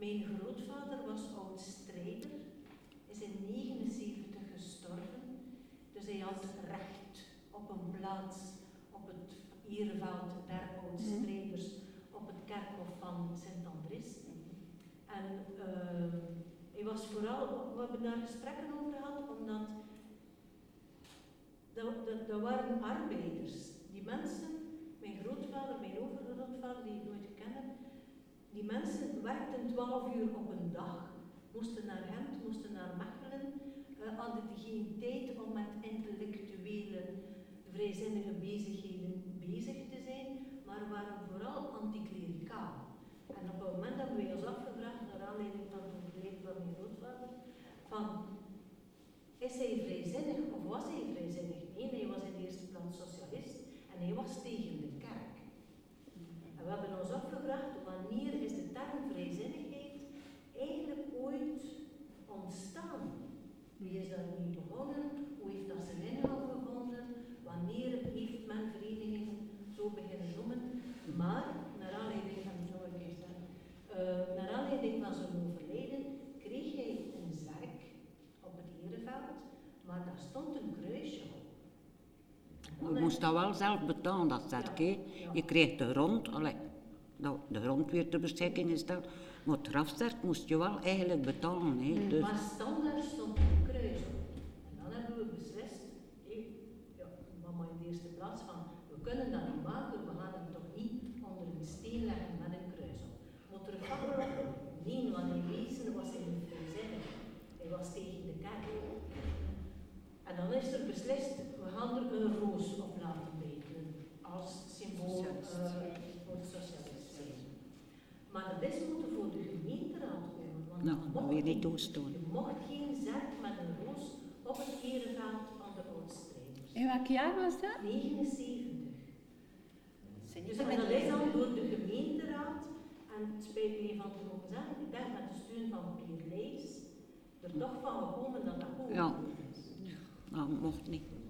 Mijn grootvader was oud-strijder, is in 1979 gestorven. Dus hij had recht op een plaats op het ereveld der oud-strijders op het kerkhof van Sint-Andries. En hij was vooral, we hebben daar gesprekken over gehad, omdat dat waren arbeiders. Die mensen, mijn grootvader, mijn overgrootvader, die ik nooit gekend heb, die mensen werkten 12 uur op een dag, moesten naar Gent, moesten naar Mechelen, hadden geen tijd om met intellectuele, vrijzinnige bezigheden bezig te zijn, maar waren vooral anticlericaal. En op het moment hebben wij ons afgevraagd, naar aanleiding van het overlijden van mijn grootvader, van, is hij vrijzinnig of was hij vrijzinnig? Nee, hij was in de eerste plaats socialist en hij was tegen de kerk. En we hebben ons afgevraagd, wanneer is de term vrijzinnigheid eigenlijk ooit ontstaan? Wie is daarmee begonnen? Hoe heeft dat zijn ingang gevonden? Wanneer heeft men verenigingen zo beginnen noemen? Maar, naar aanleiding van naar aanleiding van zijn overlijden kreeg hij een zerk op het ereveld, maar daar stond een kruisje op. Je moest dat wel zelf betalen, dat zerk. Ja. Je kreeg de grond, de grond weer ter beschikking gesteld, maar het grafzerk moest je wel eigenlijk betalen. Dus. Maar standaard stond een kruis op. En dan hebben we beslist, mama in de eerste plaats van, we kunnen dat niet maken, we gaan hem toch niet onder een steen leggen met een kruis op. Moet er kappelen? Nee, want in wezen was hij niet vrijzinnig. Hij was tegen de kerk. En dan is er beslist, we gaan er een roos op laten tekenen, als symbool voor de socialisten. Maar dat is moeten voor de gemeenteraad komen, want dat wil je niet toestaan. Je mocht geen zerk met een roos op het ereveld van de oudstrijders. In welk jaar was dat? 79. Dus dat is dan door de gemeenteraad, en het spijt me van te mogen zeggen, ik denk met de steun van Pier Leijs, er toch van gekomen dat dat ook is. Ja, dat mocht niet.